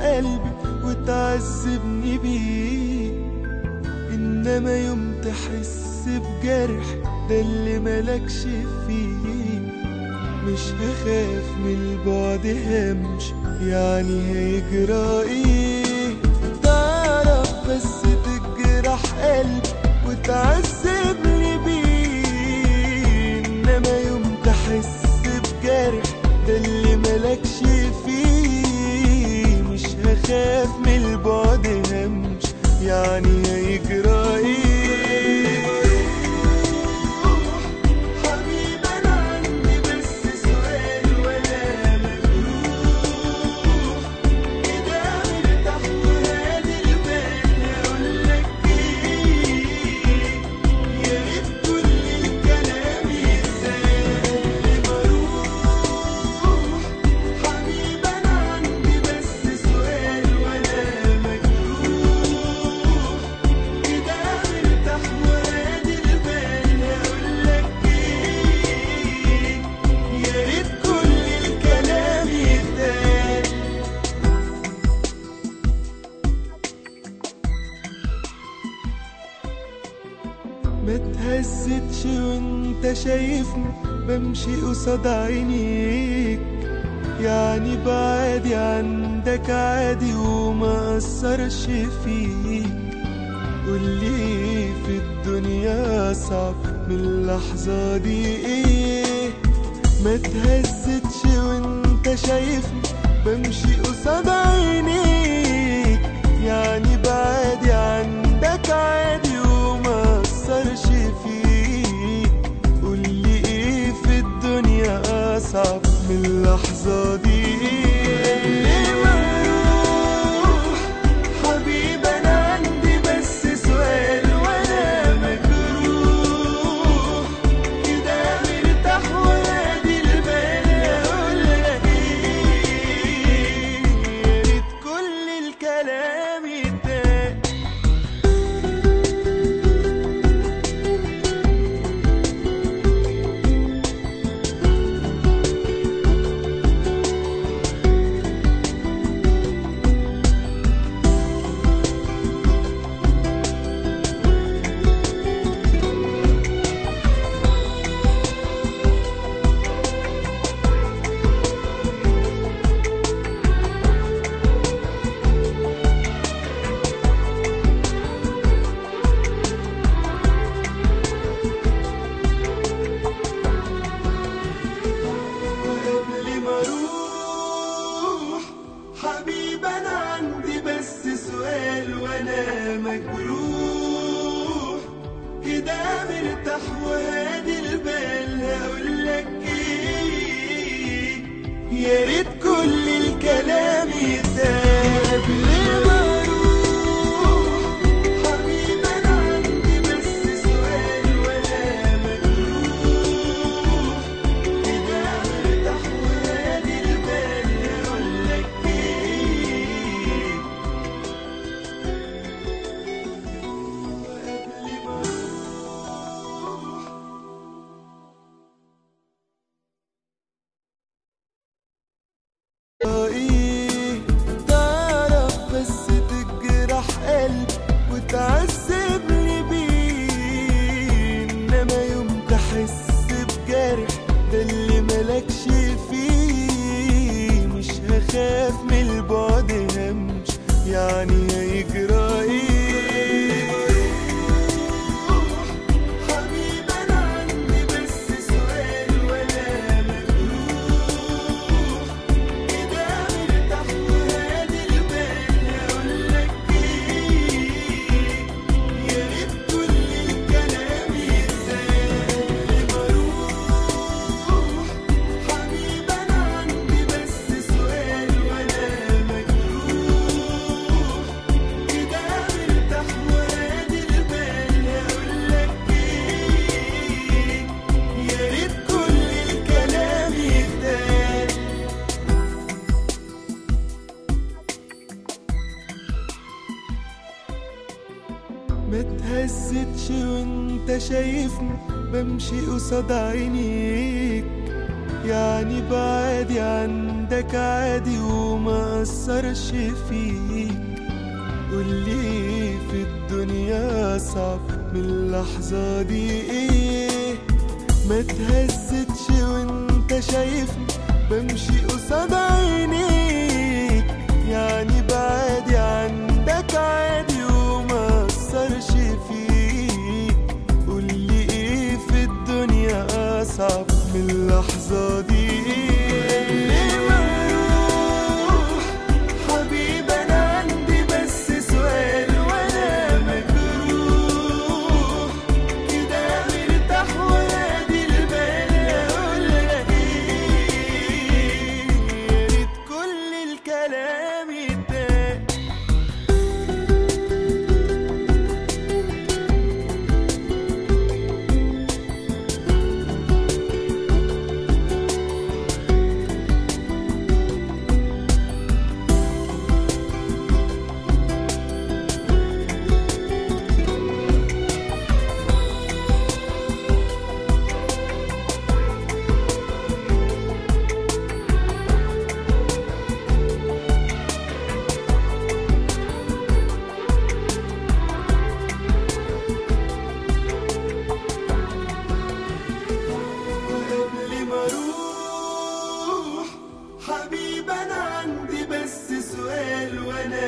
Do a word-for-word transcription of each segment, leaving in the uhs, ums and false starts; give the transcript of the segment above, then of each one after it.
قلبي وتعذبني بيه، إنما يوم تحس بجرح ده اللي ملكش فيه. مش هخاف من البعد همش، يعني هيجرى ايه؟ تعرف بس تجرح قلبي وتعذبني بيه، انما يوم تحس بجرح ده اللي ملكش فيه. مش هخاف من البعد همش، يعني هيجرى ايه؟ ما تهزتش وانت شايفني بمشي قصاد عينيك، يعني بعادي عندك عادي وما أثرش فيك. قولي في الدنيا أصعب من اللحظة دي ايه؟ ما تهزتش وانت شايفني بمشي قصاد عينيك، يعني بعادي عندك عادي وما أثرش فيك. قولي ايه في الدنيا أصعب من اللحظة دي؟ اللي مروح حبيبي أنا عندي بس سؤال وأنا مجروح كده مرتاح وهادي البال. أقولك ايه؟ يا ريت كل الكلام يتقال. وقبل ما اروح حبيبي انا عندي بس سؤال وانا مجروح كده مرتاح وهادي البال. هقولك ايه؟ يا ريت كل الكلام يتقال. قبل ما اروح حبيبي انا عندي بس سؤال وانا مجروح كده مرتاح وهادي البال. هقولك ايه؟ وقبل ما اروح ايه؟ تعرف بس تجرح قلبي وتعذبني بيه، انما يوم تحس بجرح ده اللي ملكش فيه. مش هخاف من البعد همش، يعني هيجرى ايه؟ حبيبي انا عندي بس سؤال وانا مجروح كده مرتاح وهادي البال. هقولك ايه؟ يا ريت كل الكلام يتقال. قبل ما اروح حبيبي انا عندي بس سؤال وانا مجروح كده مرتاح وهادي البال. هقولك ايه؟ يا ريت كل الكلام يتقال. ما تهزتش وانت شايفني بمشي قصاد عينيك، يعني بعادي عندك عندك عادي وما أثرش فيك. قولي في الدنيا صعب من اللحظة دي ايه؟ ما تهزتش وانت شايفني بمشي قصاد عينيك، يعني بعادي عندك عادي وما أثرش فيك. قولي ايه في الدنيا أصعب من اللحظة دي ايه؟ قبل ما اروح حبيبي انا عندي بس سؤال وانا مجروح كده مرتاح وهادي البال. اقولك ايه؟ يا ريت كل الكلام يتقال. وقبل ما اروح حبيبي انا عندي بس سؤال وانا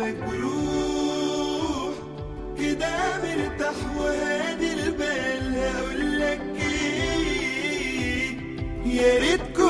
مجروح كده مرتاح وهادي البال. هقولك ايه؟ يا ريت